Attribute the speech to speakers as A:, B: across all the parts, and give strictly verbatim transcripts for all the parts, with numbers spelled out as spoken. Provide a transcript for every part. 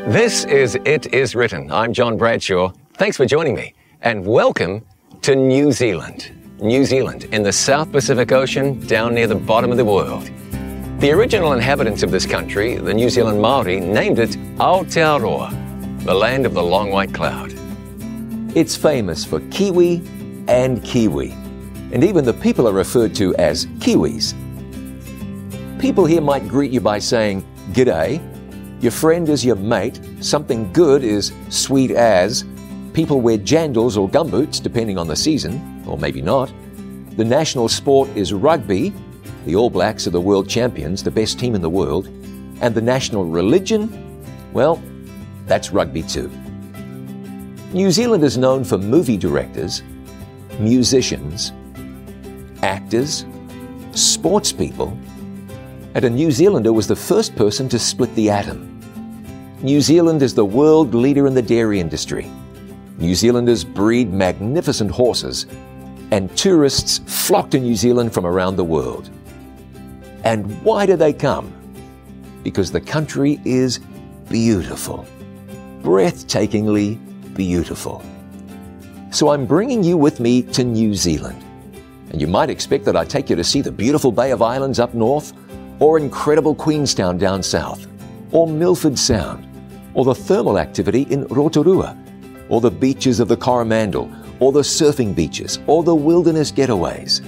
A: This is It Is Written. I'm John Bradshaw. Thanks for joining me, and welcome to New Zealand. New Zealand, in the South Pacific Ocean, down near the bottom of the world. The original inhabitants of this country, the New Zealand Māori, named it Aotearoa, the land of the long white cloud. It's famous for kiwi and kiwi, and even the people are referred to as Kiwis. People here might greet you by saying, "G'day," your friend is your mate, something good is sweet as, people wear jandals or gumboots depending on the season, or maybe not. The national sport is rugby, the All Blacks are the world champions, the best team in the world, and the national religion, well, that's rugby too. New Zealand is known for movie directors, musicians, actors, sports people, and a New Zealander was the first person to split the atom. New Zealand is the world leader in the dairy industry. New Zealanders breed magnificent horses, and tourists flock to New Zealand from around the world. And why do they come? Because the country is beautiful, breathtakingly beautiful. So I'm bringing you with me to New Zealand. And you might expect that I take you to see the beautiful Bay of Islands up north, or incredible Queenstown down south, or Milford Sound, or the thermal activity in Rotorua, or the beaches of the Coromandel, or the surfing beaches, or the wilderness getaways.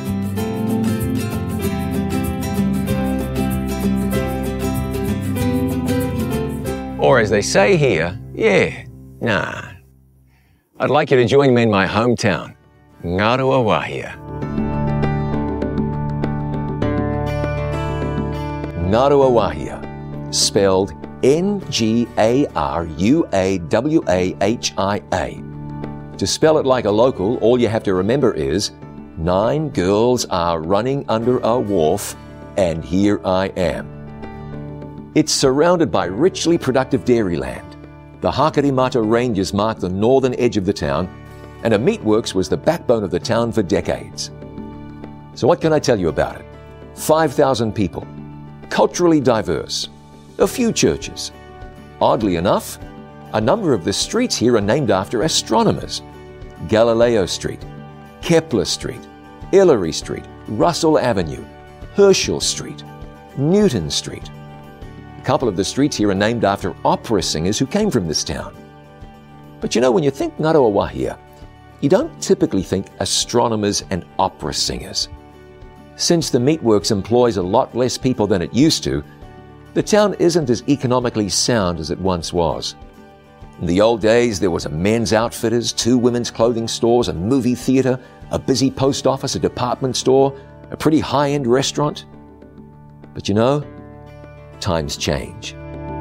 A: Or as they say here, yeah, nah. I'd like you to join me in my hometown, Ngaruawahia. Ngaruawahia, spelled N G A R U A W A H I A. To spell it like a local, all you have to remember is, nine girls are running under a wharf, and here I am. It's surrounded by richly productive dairy land. The Hakarimata Ranges mark the northern edge of the town, and a meatworks was the backbone of the town for decades. So what can I tell you about it? five thousand people. Culturally diverse, a few churches. Oddly enough, a number of the streets here are named after astronomers. Galileo Street, Kepler Street, Ellery Street, Russell Avenue, Herschel Street, Newton Street. A couple of the streets here are named after opera singers who came from this town. But you know, when you think Ngaruawahia, you don't typically think astronomers and opera singers. Since the meatworks employs a lot less people than it used to, the town isn't as economically sound as it once was. In the old days, there was a men's outfitters, two women's clothing stores, a movie theater, a busy post office, a department store, a pretty high-end restaurant. But you know, times change.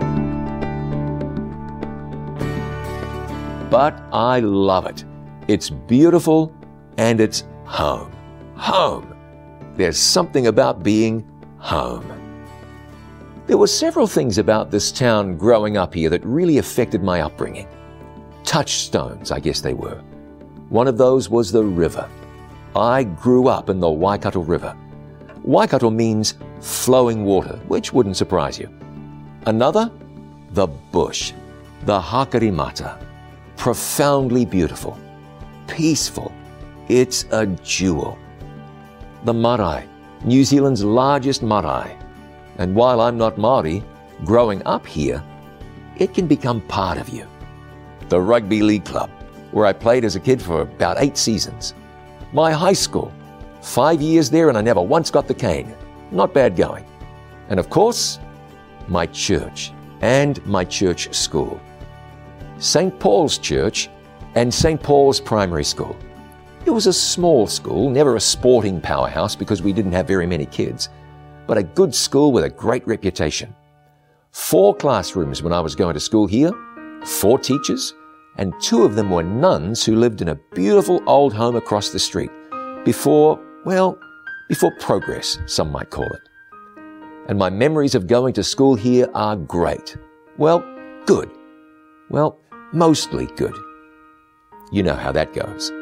A: But I love it. It's beautiful and it's home. Home. There's something about being home. There were several things about this town growing up here that really affected my upbringing. Touchstones, I guess they were. One of those was the river. I grew up in the Waikato River. Waikato means flowing water, which wouldn't surprise you. Another, the bush, the Hakarimata. Profoundly beautiful, peaceful. It's a jewel. The marae, New Zealand's largest marae. And while I'm not Māori, growing up here, it can become part of you. The Rugby League Club, where I played as a kid for about eight seasons. My high school, five years there and I never once got the cane. Not bad going. And of course, my church and my church school. Saint Paul's Church and Saint Paul's Primary School. It was a small school, never a sporting powerhouse because we didn't have very many kids, but a good school with a great reputation. Four classrooms when I was going to school here, four teachers, and two of them were nuns who lived in a beautiful old home across the street before, well, before progress, some might call it. And my memories of going to school here are great. Well, good. Well, mostly good. You know how that goes.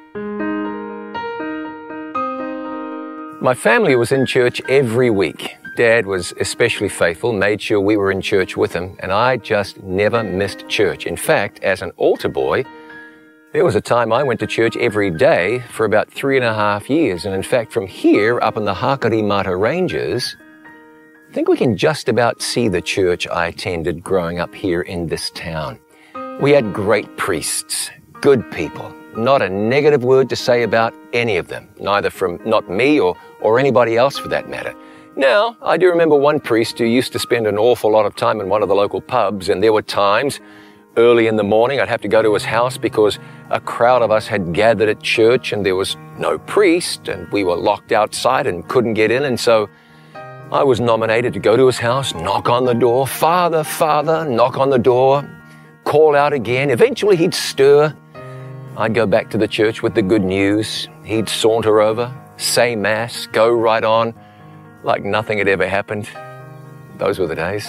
A: My family was in church every week. Dad was especially faithful, made sure we were in church with him, and I just never missed church. In fact, as an altar boy, there was a time I went to church every day for about three and a half years. And in fact, from here up in the Hakarimata Ranges, I think we can just about see the church I attended growing up here in this town. We had great priests, good people, not a negative word to say about any of them, neither from not me or, or anybody else for that matter. Now, I do remember one priest who used to spend an awful lot of time in one of the local pubs, and there were times early in the morning I'd have to go to his house because a crowd of us had gathered at church and there was no priest and we were locked outside and couldn't get in, and so I was nominated to go to his house, knock on the door, "Father, Father," knock on the door, call out again. Eventually he'd stir. I'd go back to the church with the good news. He'd saunter over, say Mass, go right on, like nothing had ever happened. Those were the days.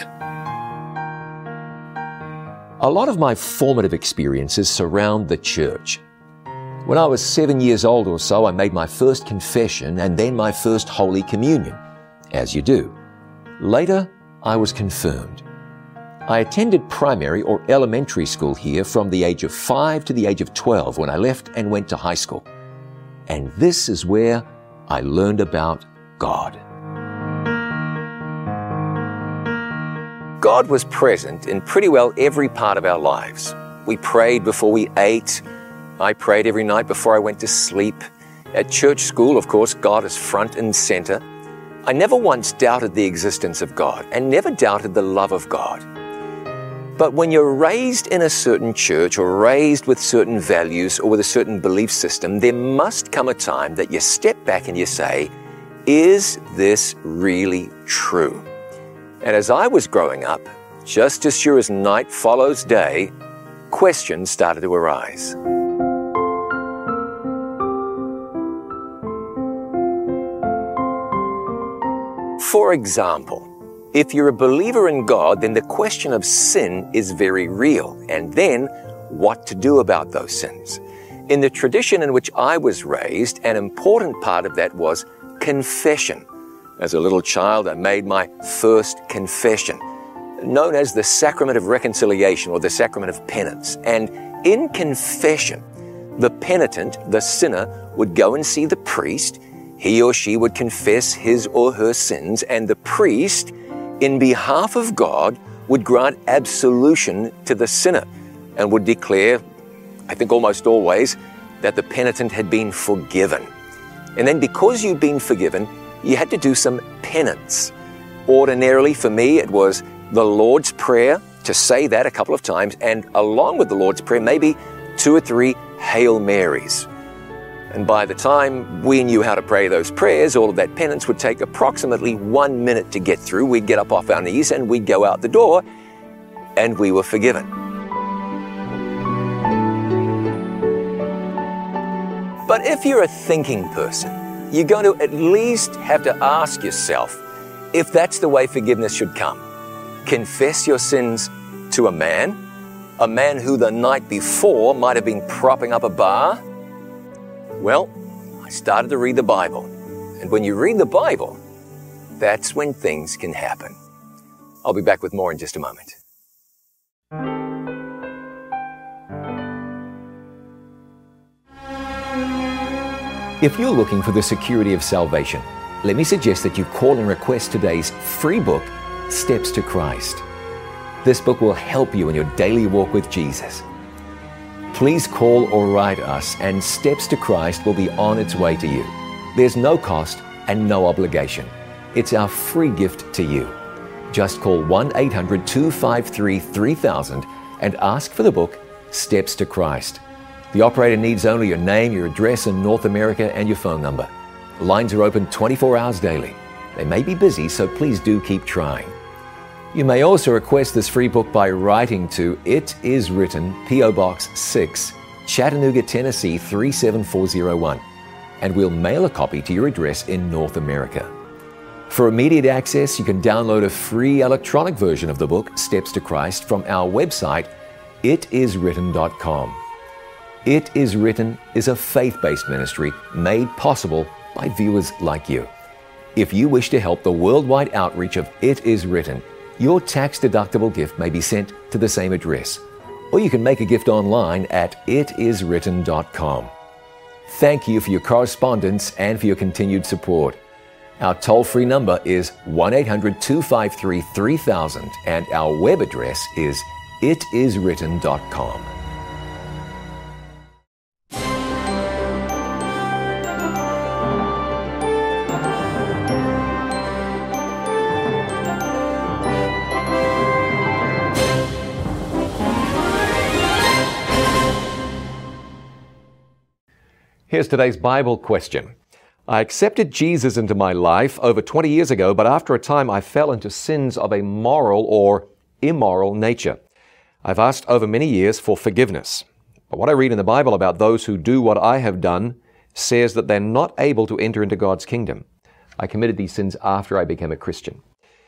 B: A lot of my formative experiences surround the church. When I was seven years old or so, I made my first confession and then my first Holy Communion, as you do. Later, I was confirmed. I attended primary or elementary school here from the age of five to the age of twelve when I left and went to high school. And this is where I learned about God.
A: God was present in pretty well every part of our lives. We prayed before we ate. I prayed every night before I went to sleep. At church school, of course, God is front and center. I never once doubted the existence of God and never doubted the love of God. But when you're raised in a certain church or raised with certain values or with a certain belief system, there must come a time that you step back and you say, is this really true? And as I was growing up, just as sure as night follows day, questions started to arise. For example, if you're a believer in God, then the question of sin is very real. And then, what to do about those sins? In the tradition in which I was raised, an important part of that was confession. As a little child, I made my first confession, known as the Sacrament of Reconciliation or the Sacrament of Penance. And in confession, the penitent, the sinner, would go and see the priest. He or she would confess his or her sins, and the priest, in behalf of God, would grant absolution to the sinner and would declare, I think almost always, that the penitent had been forgiven. And then because you'd been forgiven, you had to do some penance. Ordinarily, for me, it was the Lord's Prayer, to say that a couple of times, and along with the Lord's Prayer, maybe two or three Hail Marys. And by the time we knew how to pray those prayers, all of that penance would take approximately one minute to get through. We'd get up off our knees and we'd go out the door, and we were forgiven. But if you're a thinking person, you're going to at least have to ask yourself if that's the way forgiveness should come. Confess your sins to a man, a man who the night before might have been propping up a bar. Well, I started to read the Bible. And when you read the Bible, that's when things can happen. I'll be back with more in just a moment.
B: If you're looking for the security of salvation, let me suggest that you call and request today's free book, Steps to Christ. This book will help you in your daily walk with Jesus. Please call or write us, and Steps to Christ will be on its way to you. There's no cost and no obligation. It's our free gift to you. Just call one eight hundred two five three three thousand and ask for the book, Steps to Christ. The operator needs only your name, your address in North America, and your phone number. Lines are open twenty-four hours daily. They may be busy, so please do keep trying. You may also request this free book by writing to It Is Written, P O Box six, Chattanooga, Tennessee three seven four zero one, and we'll mail a copy to your address in North America. For immediate access, you can download a free electronic version of the book, Steps to Christ, from our website, it is written dot com. It Is Written is a faith-based ministry made possible by viewers like you. If you wish to help the worldwide outreach of It Is Written, your tax-deductible gift may be sent to the same address, or you can make a gift online at it is written dot com. Thank you for your correspondence and for your continued support. Our toll-free number is one eight hundred two five three three thousand and our web address is it is written dot com.
C: Here's today's Bible question. I accepted Jesus into my life over twenty years ago, but after a time I fell into sins of a moral or immoral nature. I've asked over many years for forgiveness. But what I read in the Bible about those who do what I have done says that they're not able to enter into God's kingdom. I committed these sins after I became a Christian.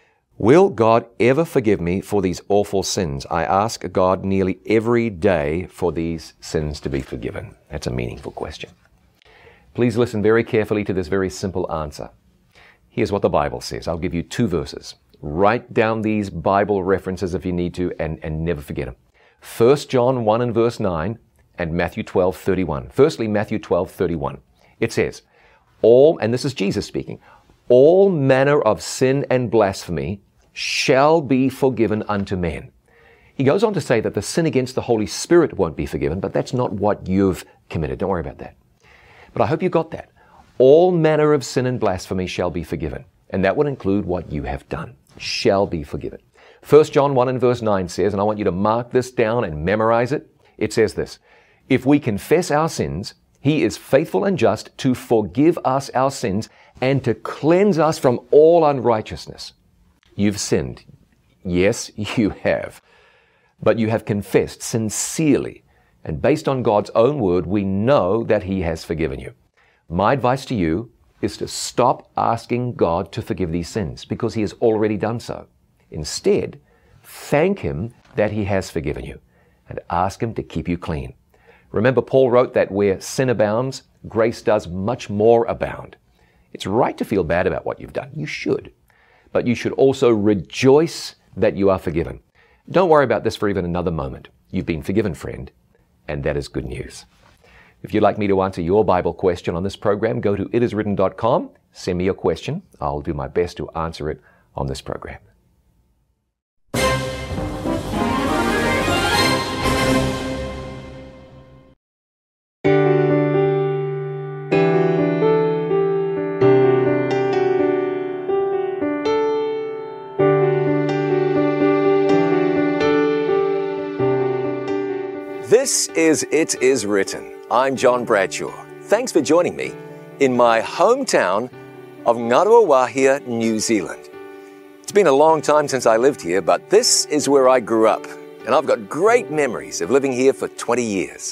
C: Will God ever forgive me for these awful sins? I ask God nearly every day for these sins to be forgiven. That's a meaningful question. Please listen very carefully to this very simple answer. Here's what the Bible says. I'll give you two verses. Write down these Bible references if you need to and, and never forget them. First John one and verse nine and Matthew twelve thirty-one. Firstly, Matthew twelve thirty-one. It says, all, and this is Jesus speaking, all manner of sin and blasphemy shall be forgiven unto men. He goes on to say that the sin against the Holy Spirit won't be forgiven, but that's not what you've committed. Don't worry about that. But I hope you got that. All manner of sin and blasphemy shall be forgiven. And that would include what you have done. Shall be forgiven. First John one and verse nine says, and I want you to mark this down and memorize it. It says this, if we confess our sins, He is faithful and just to forgive us our sins and to cleanse us from all unrighteousness. You've sinned. Yes, you have. But you have confessed sincerely. And based on God's own word, we know that He has forgiven you. My advice to you is to stop asking God to forgive these sins because He has already done so. Instead, thank Him that He has forgiven you and ask Him to keep you clean. Remember, Paul wrote that where sin abounds, grace does much more abound. It's right to feel bad about what you've done. You should. But you should also rejoice that you are forgiven. Don't worry about this for even another moment. You've been forgiven, friend. And that is good news. If you'd like me to answer your Bible question on this program, go to it is written dot com, send me your question. I'll do my best to answer it on this program.
A: This is It Is Written. I'm John Bradshaw. Thanks for joining me in my hometown of Ngaruawahia, New Zealand. It's been a long time since I lived here, but this is where I grew up, and I've got great memories of living here for twenty years.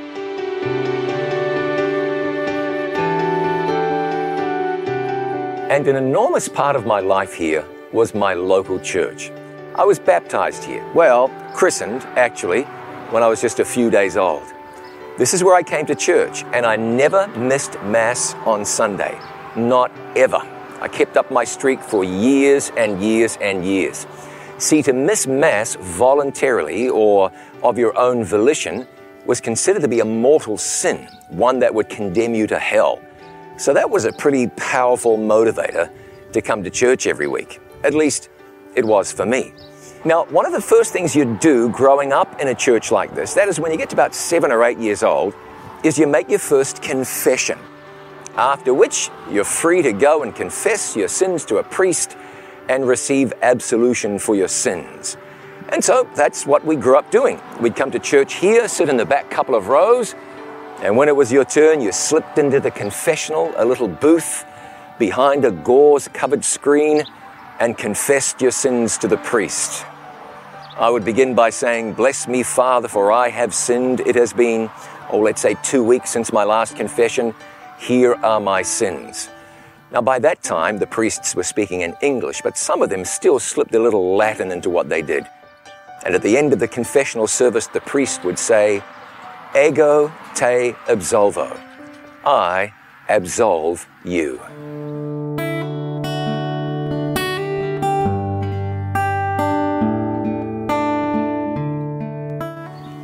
A: And an enormous part of my life here was my local church. I was baptized here, well, christened, actually, when I was just a few days old. This is where I came to church, and I never missed Mass on Sunday. Not ever. I kept up my streak for years and years and years. See, to miss Mass voluntarily or of your own volition was considered to be a mortal sin, one that would condemn you to hell. So that was a pretty powerful motivator to come to church every week. At least it was for me. Now, one of the first things you do growing up in a church like this, that is when you get to about seven or eight years old, is you make your first confession. After which, you're free to go and confess your sins to a priest and receive absolution for your sins. And so that's what we grew up doing. We'd come to church here, sit in the back couple of rows, and when it was your turn, you slipped into the confessional, a little booth behind a gauze-covered screen, and confessed your sins to the priest. I would begin by saying, "Bless me, Father, for I have sinned. It has been, oh, let's say two weeks since my last confession. Here are my sins." Now, by that time, the priests were speaking in English, but some of them still slipped a little Latin into what they did. And at the end of the confessional service, the priest would say, "Ego te absolvo." I absolve you.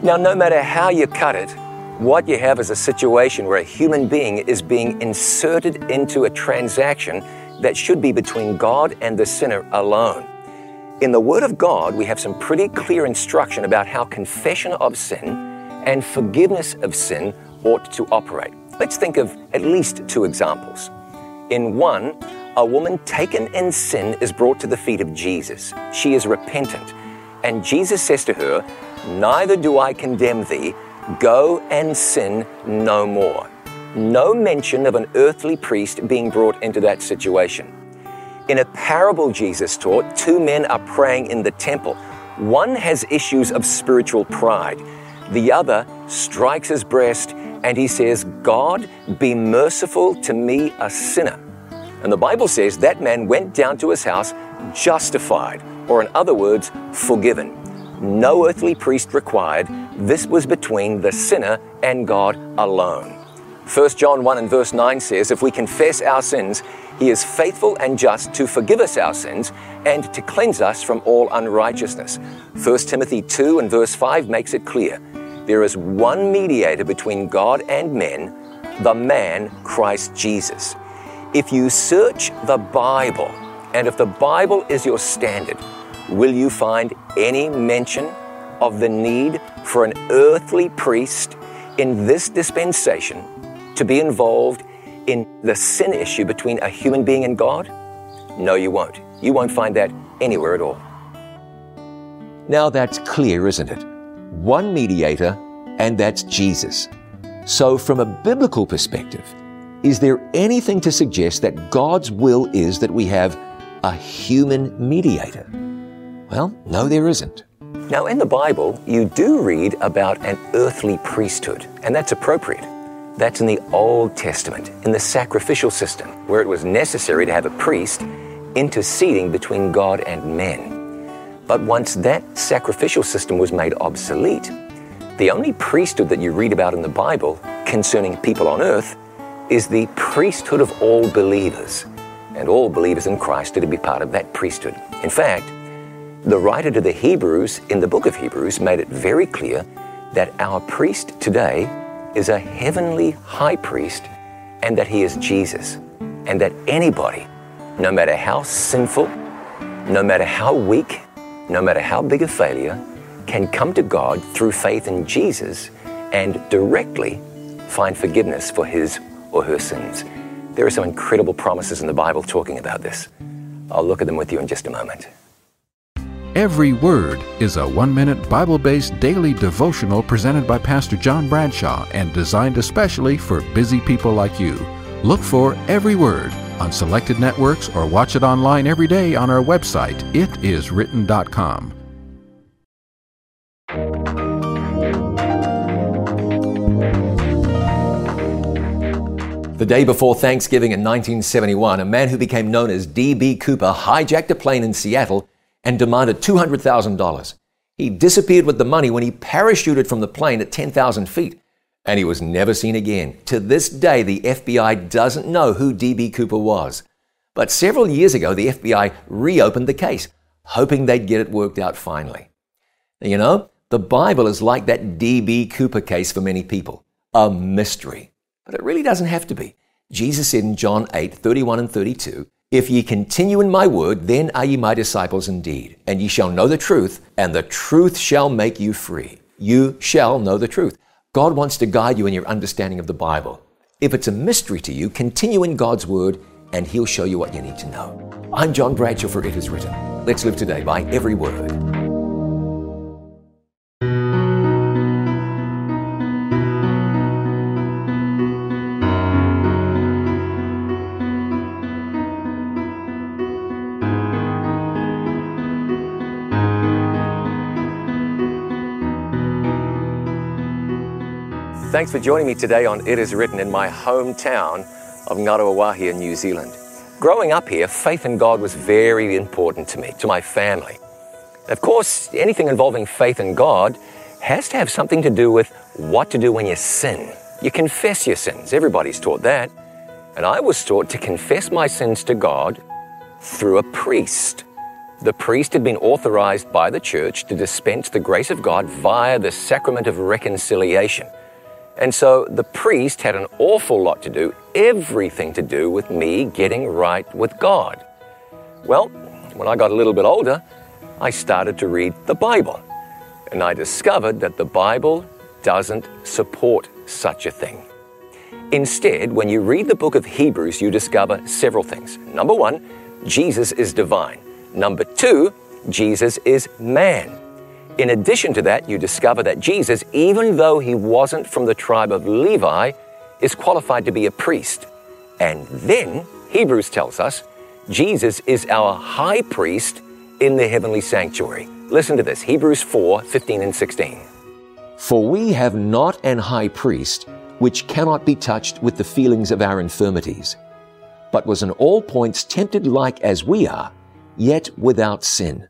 A: Now, no matter how you cut it, what you have is a situation where a human being is being inserted into a transaction that should be between God and the sinner alone. In the Word of God, we have some pretty clear instruction about how confession of sin and forgiveness of sin ought to operate. Let's think of at least two examples. In one, a woman taken in sin is brought to the feet of Jesus. She is repentant, and Jesus says to her, "Neither do I condemn thee. Go and sin no more." No mention of an earthly priest being brought into that situation. In a parable Jesus taught, two men are praying in the temple. One has issues of spiritual pride. The other strikes his breast and he says, "God, be merciful to me, a sinner." And the Bible says that man went down to his house justified, or in other words, forgiven. No earthly priest required. This was between the sinner and God alone. First John one and verse nine says, if we confess our sins, He is faithful and just to forgive us our sins and to cleanse us from all unrighteousness. First Timothy two and verse five makes it clear. There is one mediator between God and men, the man Christ Jesus. If you search the Bible, and if the Bible is your standard, will you find any mention of the need for an earthly priest in this dispensation to be involved in the sin issue between a human being and God? No, you won't. You won't find that anywhere at all.
B: Now that's clear, isn't it? One mediator, and that's Jesus. So from a biblical perspective, is there anything to suggest that God's will is that we have a human mediator? Well, no, there isn't.
A: Now, in the Bible, you do read about an earthly priesthood, and that's appropriate. That's in the Old Testament, in the sacrificial system, where it was necessary to have a priest interceding between God and men. But once that sacrificial system was made obsolete, the only priesthood that you read about in the Bible concerning people on earth is the priesthood of all believers. And all believers in Christ are to be part of that priesthood. In fact, the writer to the Hebrews in the book of Hebrews made it very clear that our priest today is a heavenly high priest, and that he is Jesus, and that anybody, no matter how sinful, no matter how weak, no matter how big a failure, can come to God through faith in Jesus and directly find forgiveness for his or her sins. There are some incredible promises in the Bible talking about this. I'll look at them with you in just a moment.
D: Every Word is a one-minute Bible-based daily devotional presented by Pastor John Bradshaw and designed especially for busy people like you. Look for Every Word on selected networks or watch it online every day on our website, it is written dot com.
B: The day before Thanksgiving in nineteen seventy-one, a man who became known as D B Cooper hijacked a plane in Seattle and demanded two hundred thousand dollars. He disappeared with the money when he parachuted from the plane at ten thousand feet, and he was never seen again. To this day, the F B I doesn't know who D B Cooper was. But several years ago, the F B I reopened the case, hoping they'd get it worked out finally. Now, you know, the Bible is like that D B Cooper case for many people, a mystery. But it really doesn't have to be. Jesus said in John eight, thirty-one and thirty-two, if ye continue in my word, then are ye my disciples indeed, and ye shall know the truth, and the truth shall make you free. You shall know the truth. God wants to guide you in your understanding of the Bible. If it's a mystery to you, continue in God's word, and He'll show you what you need to know. I'm John Bradshaw for It Is Written. Let's live today by every word.
A: Thanks for joining me today on It Is Written in my hometown of Ngaruawahia, New Zealand. Growing up here, faith in God was very important to me, to my family. Of course, anything involving faith in God has to have something to do with what to do when you sin. You confess your sins. Everybody's taught that. And I was taught to confess my sins to God through a priest. The priest had been authorized by the church to dispense the grace of God via the sacrament of reconciliation. And so the priest had an awful lot to do, everything to do with me getting right with God. Well, when I got a little bit older, I started to read the Bible, and I discovered that the Bible doesn't support such a thing. Instead, when you read the book of Hebrews, you discover several things. Number one, Jesus is divine. Number two, Jesus is man. In addition to that, you discover that Jesus, even though he wasn't from the tribe of Levi, is qualified to be a priest. And then, Hebrews tells us, Jesus is our high priest in the heavenly sanctuary. Listen to this, Hebrews four, fifteen and sixteen.
B: For we have not an high priest which cannot be touched with the feelings of our infirmities, but was in all points tempted like as we are, yet without sin.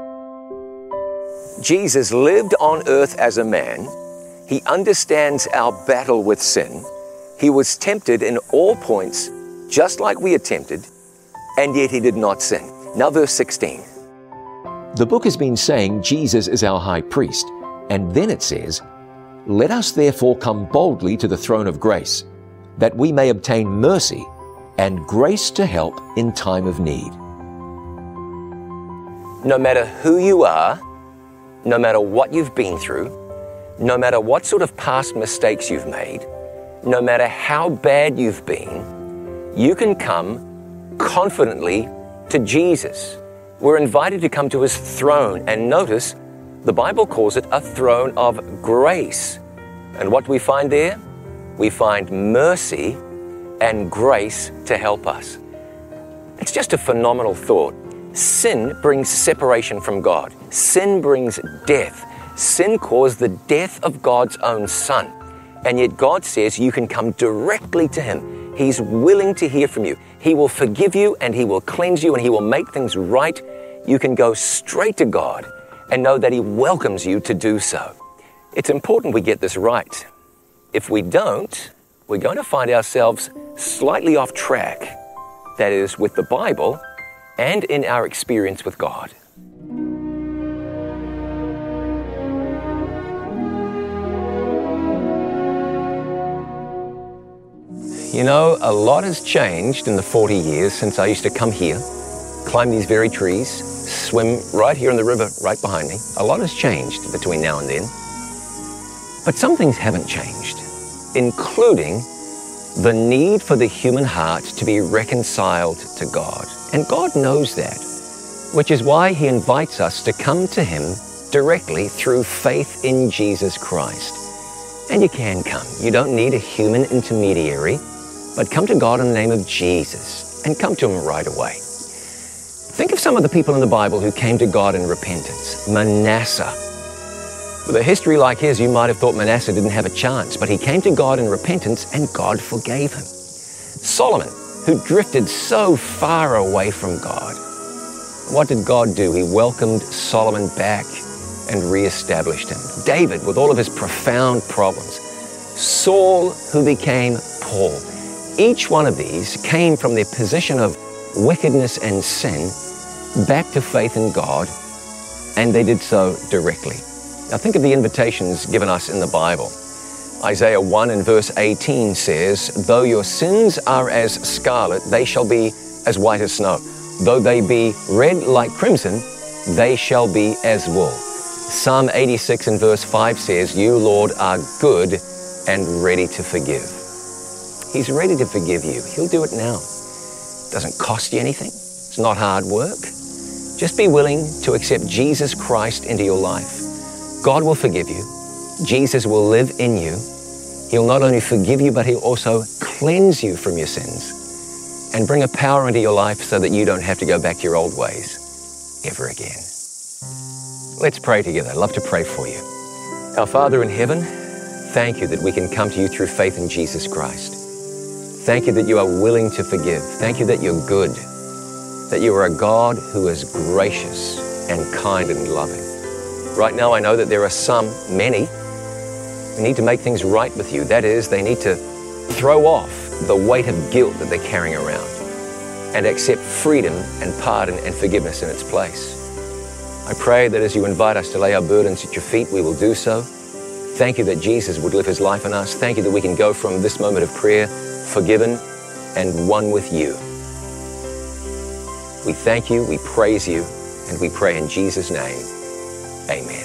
A: Jesus lived on earth as a man. He understands our battle with sin. He was tempted in all points, just like we are tempted, and yet he did not sin. Now verse sixteen.
B: The book has been saying Jesus is our high priest, and then it says, let us therefore come boldly to the throne of grace, that we may obtain mercy and grace to help in time of need.
A: No matter who you are, no matter what you've been through, no matter what sort of past mistakes you've made, no matter how bad you've been, you can come confidently to Jesus. We're invited to come to his throne, and notice the Bible calls it a throne of grace. And what do we find there? We find mercy and grace to help us. It's just a phenomenal thought. Sin brings separation from God. Sin brings death. Sin caused the death of God's own Son. And yet God says you can come directly to him. He's willing to hear from you. He will forgive you, and he will cleanse you, and he will make things right. You can go straight to God and know that he welcomes you to do so. It's important we get this right. If we don't, we're going to find ourselves slightly off track. That is, with the Bible and in our experience with God. You know, a lot has changed in the forty years since I used to come here, climb these very trees, swim right here in the river right behind me. A lot has changed between now and then. But some things haven't changed, including the need for the human heart to be reconciled to God. And God knows that, which is why he invites us to come to him directly through faith in Jesus Christ. And you can come. You don't need a human intermediary, but come to God in the name of Jesus and come to him right away. Think of some of the people in the Bible who came to God in repentance. Manasseh. With a history like his, you might have thought Manasseh didn't have a chance, but he came to God in repentance and God forgave him. Solomon, who drifted so far away from God. What did God do? He welcomed Solomon back and reestablished him. David, with all of his profound problems. Saul, who became Paul. Each one of these came from their position of wickedness and sin back to faith in God, and they did so directly. Now think of the invitations given us in the Bible. Isaiah one and verse eighteen says, though your sins are as scarlet, they shall be as white as snow. Though they be red like crimson, they shall be as wool. Psalm eighty-six and verse five says, you, Lord, are good and ready to forgive. He's ready to forgive you. He'll do it now. It doesn't cost you anything. It's not hard work. Just be willing to accept Jesus Christ into your life. God will forgive you. Jesus will live in you. He'll not only forgive you, but he'll also cleanse you from your sins and bring a power into your life so that you don't have to go back to your old ways ever again. Let's pray together. I'd love to pray for you. Our Father in heaven, thank you that we can come to you through faith in Jesus Christ. Thank you that you are willing to forgive. Thank you that you're good, that you are a God who is gracious and kind and loving. Right now, I know that there are some, many, who need to make things right with you. That is, they need to throw off the weight of guilt that they're carrying around. and accept freedom and pardon and forgiveness in its place. I pray that as you invite us to lay our burdens at your feet, we will do so. Thank you that Jesus would live his life in us. Thank you that we can go from this moment of prayer forgiven and one with you. We thank you, we praise you, and we pray in Jesus' name. Amen.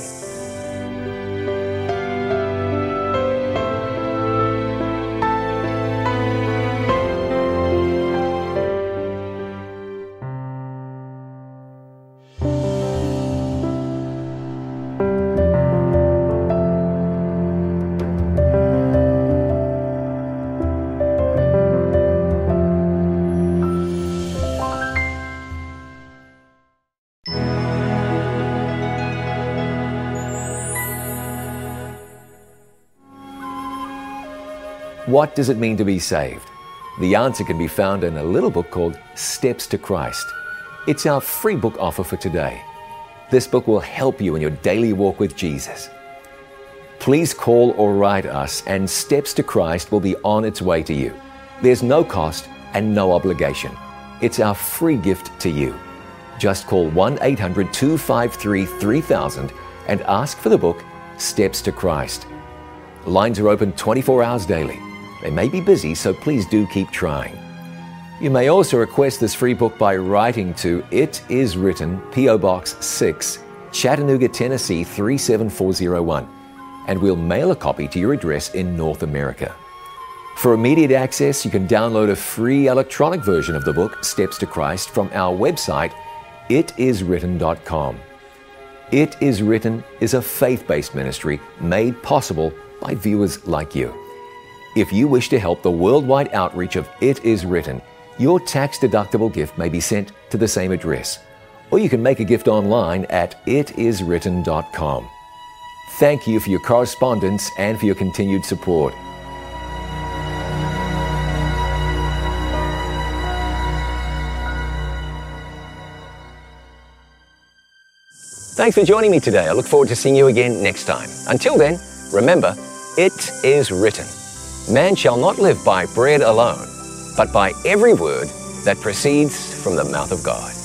B: What does it mean to be saved? The answer can be found in a little book called Steps to Christ. It's our free book offer for today. This book will help you in your daily walk with Jesus. Please call or write us, and Steps to Christ will be on its way to you. There's no cost and no obligation. It's our free gift to you. Just call one eight hundred two five three three thousand and ask for the book Steps to Christ. Lines are open twenty-four hours daily. They may be busy, so please do keep trying. You may also request this free book by writing to It Is Written, P O Box six, Chattanooga, Tennessee three seven four zero one, and we'll mail a copy to your address in North America. For immediate access, you can download a free electronic version of the book Steps to Christ from our website, it is written dot com. It Is Written is a faith-based ministry made possible by viewers like you. If you wish to help the worldwide outreach of It Is Written, your tax-deductible gift may be sent to the same address, or you can make a gift online at it is written dot com. Thank you for your correspondence and for your continued support.
A: Thanks for joining me today. I look forward to seeing you again next time. Until then, remember, it is written, man shall not live by bread alone, but by every word that proceeds from the mouth of God.